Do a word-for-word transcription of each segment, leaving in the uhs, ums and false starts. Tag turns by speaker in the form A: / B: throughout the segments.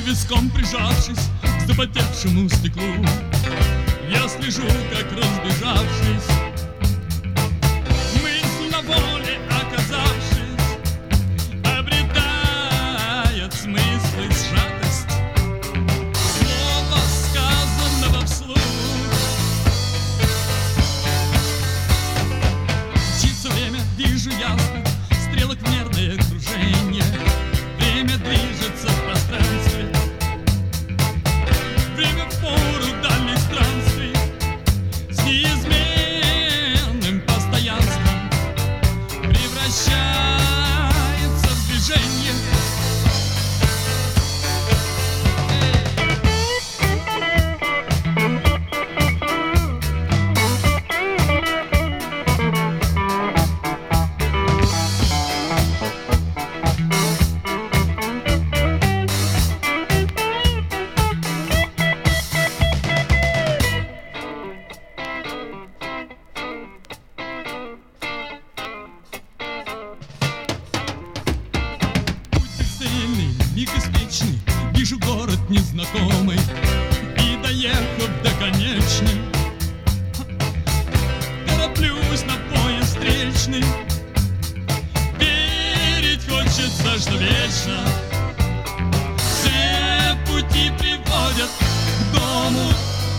A: виском прижавшись к запотевшему стеклу, я слежу, как разбежавшись, мысль на воле оказавшись, обретает смысл и сжатость слова, сказанного вслух. Мчится время, вижу ясно, стрелок мерное кружение. Время движется в пространстве, время в пору дальних странствий, с неизменным постоянством превращается в движение. Миг беспечный, вижу город незнакомый, и, доехав до конечной, тороплюсь на поезд встречный. Верить хочется, что вечно все пути приводят к дому.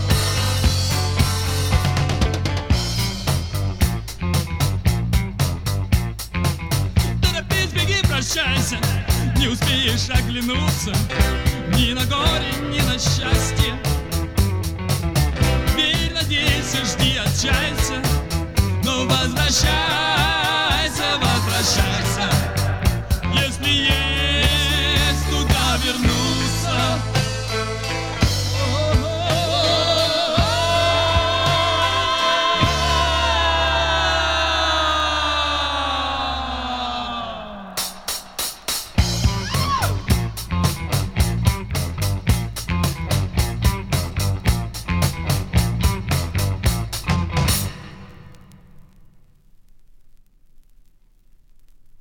A: Торопись, беги, прощайся, не успеешь оглянуться ни на горе, ни на счастье. Верь, надейся, жди, отчайся, но возвращайся, возвращайся, если есть